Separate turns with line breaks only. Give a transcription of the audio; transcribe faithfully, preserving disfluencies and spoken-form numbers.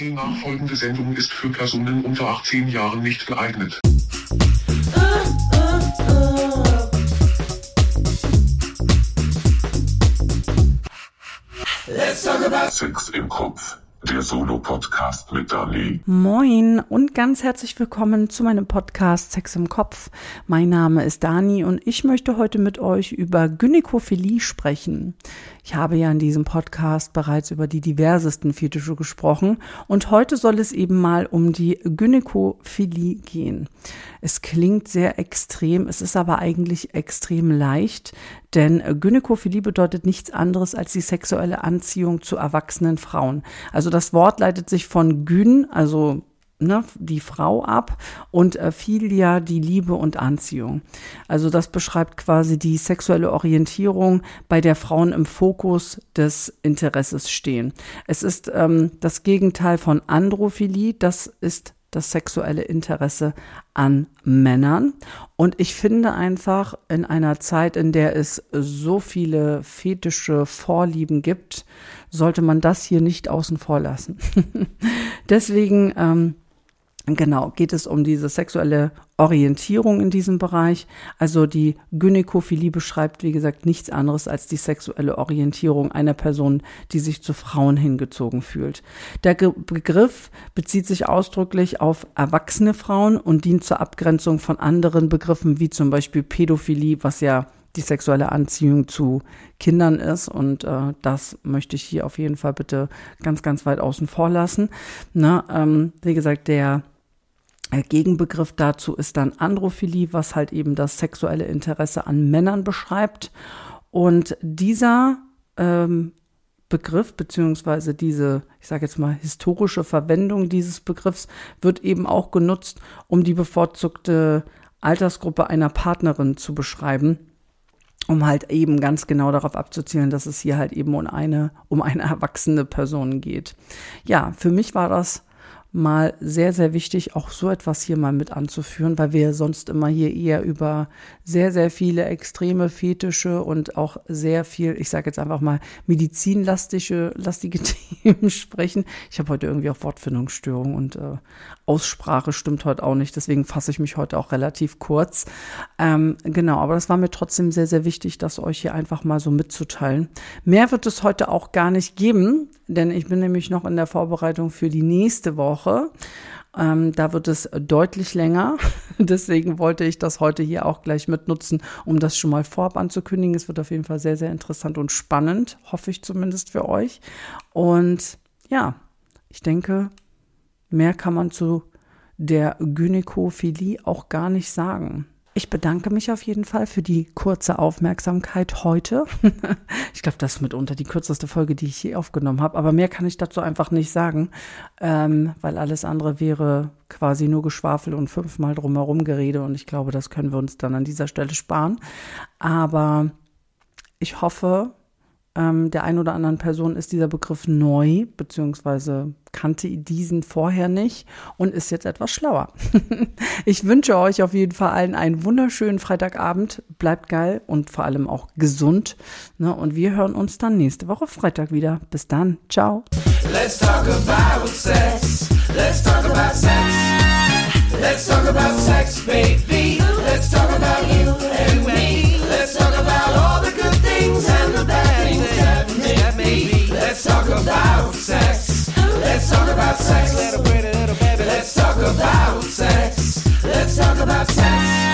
Die nachfolgende Sendung ist für Personen unter achtzehn Jahren nicht geeignet.
Let's talk about
Sex im Kopf. Der Solo-Podcast mit Dani.
Moin und ganz herzlich willkommen zu meinem Podcast Sex im Kopf. Mein Name ist Dani und ich möchte heute mit euch über Gynäkophilie sprechen. Ich habe ja in diesem Podcast bereits über die diversesten Fetische gesprochen und heute soll es eben mal um die Gynäkophilie gehen. Es klingt sehr extrem, es ist aber eigentlich extrem leicht, denn Gynäkophilie bedeutet nichts anderes als die sexuelle Anziehung zu erwachsenen Frauen. Also das Wort leitet sich von Gyn, also ne, die Frau ab, und äh, Philia, die Liebe und Anziehung. Also das beschreibt quasi die sexuelle Orientierung, bei der Frauen im Fokus des Interesses stehen. Es ist ähm, das Gegenteil von Androphilie, das ist das sexuelle Interesse an Männern. Und ich finde einfach, in einer Zeit, in der es so viele fetische Vorlieben gibt, sollte man das hier nicht außen vor lassen. Deswegen, ähm, genau, geht es um diese sexuelle Orientierung in diesem Bereich. Also die Gynäkophilie beschreibt, wie gesagt, nichts anderes als die sexuelle Orientierung einer Person, die sich zu Frauen hingezogen fühlt. Der Ge- Begriff bezieht sich ausdrücklich auf erwachsene Frauen und dient zur Abgrenzung von anderen Begriffen, wie zum Beispiel Pädophilie, was ja die sexuelle Anziehung zu Kindern ist, und äh, das möchte ich hier auf jeden Fall bitte ganz, ganz weit außen vor lassen. Na, ähm, wie gesagt, der Gegenbegriff dazu ist dann Androphilie, was halt eben das sexuelle Interesse an Männern beschreibt. Und dieser ähm, Begriff beziehungsweise diese, ich sage jetzt mal, historische Verwendung dieses Begriffs wird eben auch genutzt, um die bevorzugte Altersgruppe einer Partnerin zu beschreiben, um halt eben ganz genau darauf abzuzielen, dass es hier halt eben um eine, um eine erwachsene Person geht. Ja, für mich war das mal sehr, sehr wichtig, auch so etwas hier mal mit anzuführen, weil wir sonst immer hier eher über sehr, sehr viele extreme Fetische und auch sehr viel, ich sage jetzt einfach mal, medizinlastige lastige Themen sprechen. Ich habe heute irgendwie auch Wortfindungsstörung und äh, Aussprache stimmt heute auch nicht, deswegen fasse ich mich heute auch relativ kurz. Ähm, genau, aber das war mir trotzdem sehr, sehr wichtig, das euch hier einfach mal so mitzuteilen. Mehr wird es heute auch gar nicht geben, denn ich bin nämlich noch in der Vorbereitung für die nächste Woche. Ähm, da wird es deutlich länger. Deswegen wollte ich das heute hier auch gleich mitnutzen, um das schon mal vorab anzukündigen. Es wird auf jeden Fall sehr, sehr interessant und spannend, hoffe ich zumindest für euch. Und ja, ich denke, mehr kann man zu der Gynäkophilie auch gar nicht sagen. Ich bedanke mich auf jeden Fall für die kurze Aufmerksamkeit heute. Ich glaube, das ist mitunter die kürzeste Folge, die ich je aufgenommen habe. Aber mehr kann ich dazu einfach nicht sagen, ähm, weil alles andere wäre quasi nur Geschwafel und fünfmal drumherum Gerede. Und ich glaube, das können wir uns dann an dieser Stelle sparen. Aber ich hoffe, ähm, der ein oder anderen Person ist dieser Begriff neu, beziehungsweise kannte diesen vorher nicht und ist jetzt etwas schlauer. Ich wünsche euch auf jeden Fall allen einen wunderschönen Freitagabend. Bleibt geil und vor allem auch gesund. Ne? Und wir hören uns dann nächste Woche Freitag wieder. Bis dann. Ciao.
Let's talk about sex. Let's talk about sex. Let's talk about sex, baby. Let's talk about you and me. Let's talk about all the good things and the bad things that may be. Let's talk about sex. Let's talk about sex. Little pretty little baby. Let's talk about sex. Let's talk about sex.